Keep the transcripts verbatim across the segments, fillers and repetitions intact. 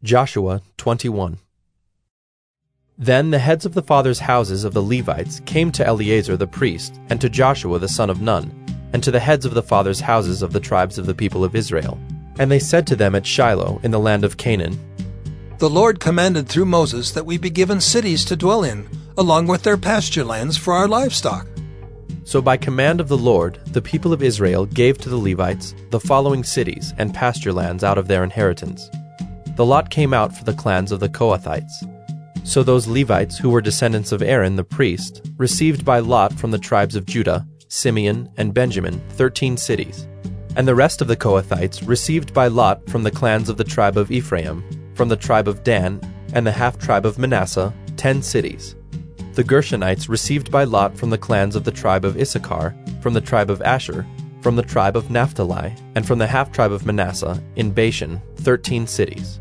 Joshua twenty-one. Then the heads of the fathers' houses of the Levites came to Eleazar the priest, and to Joshua the son of Nun, and to the heads of the fathers' houses of the tribes of the people of Israel. And they said to them at Shiloh in the land of Canaan, The Lord commanded through Moses that we be given cities to dwell in, along with their pasture lands for our livestock. So by command of the Lord, the people of Israel gave to the Levites the following cities and pasture lands out of their inheritance. The lot came out for the clans of the Kohathites. So those Levites who were descendants of Aaron the priest received by lot from the tribes of Judah, Simeon, and Benjamin thirteen cities. And the rest of the Kohathites received by lot from the clans of the tribe of Ephraim, from the tribe of Dan, and the half-tribe of Manasseh, ten cities. The Gershonites received by lot from the clans of the tribe of Issachar, from the tribe of Asher, from the tribe of Naphtali, and from the half-tribe of Manasseh, in Bashan, thirteen cities.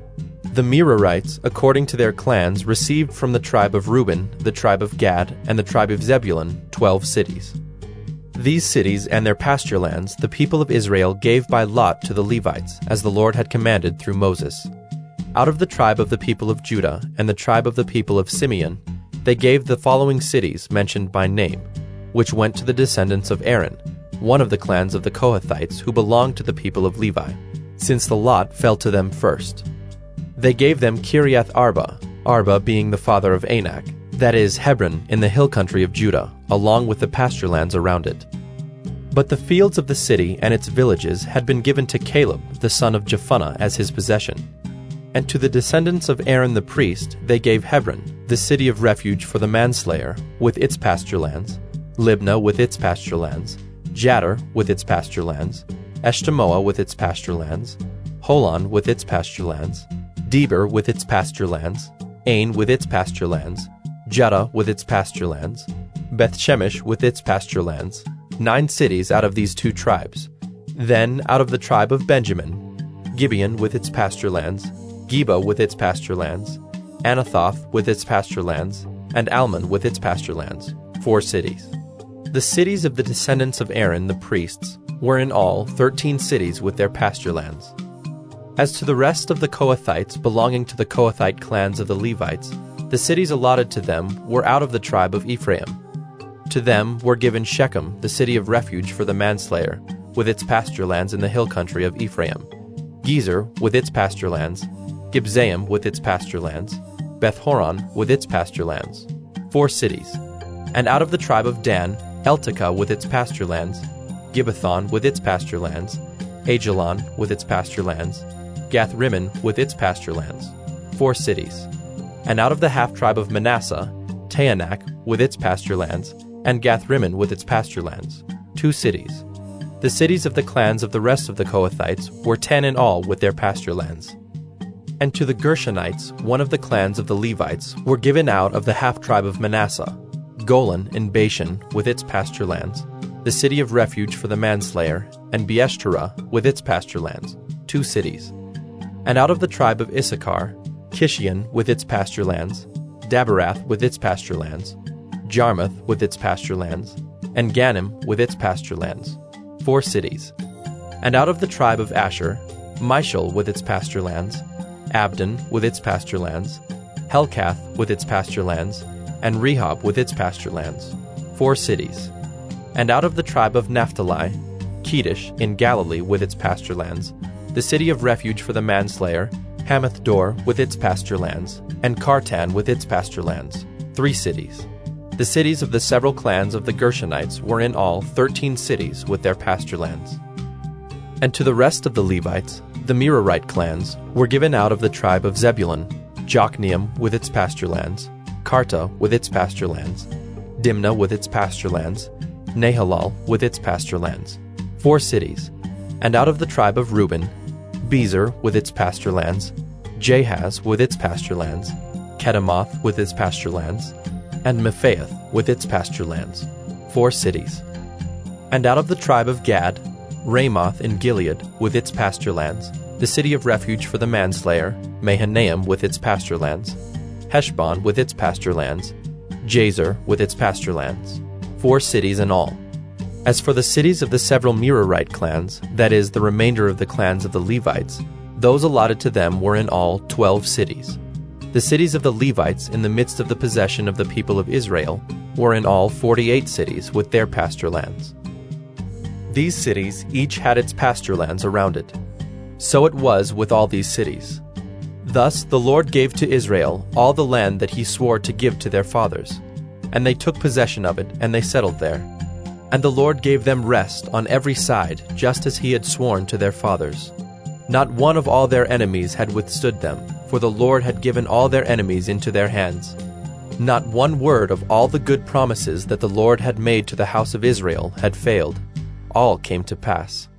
The Merarites, according to their clans, received from the tribe of Reuben, the tribe of Gad, and the tribe of Zebulun, twelve cities. These cities and their pasture lands the people of Israel gave by lot to the Levites, as the Lord had commanded through Moses. Out of the tribe of the people of Judah and the tribe of the people of Simeon, they gave the following cities mentioned by name, which went to the descendants of Aaron, one of the clans of the Kohathites who belonged to the people of Levi, since the lot fell to them first. They gave them Kiriath Arba, Arba being the father of Anak, that is, Hebron in the hill country of Judah, along with the pasture lands around it. But the fields of the city and its villages had been given to Caleb, the son of Jephunneh, as his possession. And to the descendants of Aaron the priest they gave Hebron, the city of refuge for the manslayer, with its pasture lands, Libnah with its pasture lands, Jattir with its pasture lands, Eshtemoa with its pasture lands, Holon with its pasture lands, Debir with its pasture lands, Ain with its pasture lands, Judah with its pasture lands, Beth-Shemesh with its pasture lands, nine cities out of these two tribes. Then out of the tribe of Benjamin, Gibeon with its pasture lands, Geba with its pasture lands, Anathoth with its pasture lands, and Almon with its pasture lands, four cities. The cities of the descendants of Aaron the priests were in all thirteen cities with their pasture lands. As to the rest of the Kohathites belonging to the Kohathite clans of the Levites, the cities allotted to them were out of the tribe of Ephraim. To them were given Shechem, the city of refuge for the manslayer, with its pasture lands in the hill country of Ephraim, Gezer with its pasture lands, Gibzaim with its pasture lands, Beth-horon with its pasture lands, four cities. And out of the tribe of Dan, Eltekeh with its pasture lands, Gibbethon with its pasture lands, Ajalon with its pasture lands, Gath-rimmon with its pasture lands, four cities. And out of the half-tribe of Manasseh, Taanach with its pasture lands, and Gath-rimmon with its pasture lands, two cities. The cities of the clans of the rest of the Kohathites were ten in all with their pasture lands. And to the Gershonites, one of the clans of the Levites, were given out of the half-tribe of Manasseh, Golan in Bashan with its pasture lands, the city of refuge for the manslayer, and Beeshterah with its pasture lands, two cities. And out of the tribe of Issachar, Kishion with its pasture lands, Daberath with its pasture lands, Jarmuth with its pasture lands, and Ganim with its pasture lands, four cities. And out of the tribe of Asher, Mishal with its pasture lands, Abdon with its pasture lands, Helkath with its pasture lands, and Rehob with its pasture lands, four cities. And out of the tribe of Naphtali, Kedesh in Galilee with its pasture lands, the city of refuge for the manslayer, Hamath-dor with its pasture lands, and Kartan with its pasture lands, three cities. The cities of the several clans of the Gershonites were in all thirteen cities with their pasture lands. And to the rest of the Levites, the Merarite clans, were given out of the tribe of Zebulun, Jokneam with its pasture lands, Karta with its pasture lands, Dimnah with its pasture lands, Nahalal with its pasture lands, four cities. And out of the tribe of Reuben, Bezer with its pasture lands, Jahaz with its pasture lands, Kedemoth with its pasture lands, and Mephaath with its pasture lands, four cities. And out of the tribe of Gad, Ramoth in Gilead with its pasture lands, the city of refuge for the manslayer, Mahanaim with its pasture lands, Heshbon with its pasture lands, Jazer with its pasture lands, four cities in all. As for the cities of the several Merarite clans, that is, the remainder of the clans of the Levites, Those allotted to them were in all twelve cities. The cities of the Levites in the midst of the possession of the people of Israel were in all forty-eight cities with their pasture lands. These cities each had its pasture lands around it. So it was with all these cities. Thus the Lord gave to Israel all the land that he swore to give to their fathers, and they took possession of it, and they settled there. And the Lord gave them rest on every side, just as he had sworn to their fathers. Not one of all their enemies had withstood them, for the Lord had given all their enemies into their hands. Not one word of all the good promises that the Lord had made to the house of Israel had failed. All came to pass.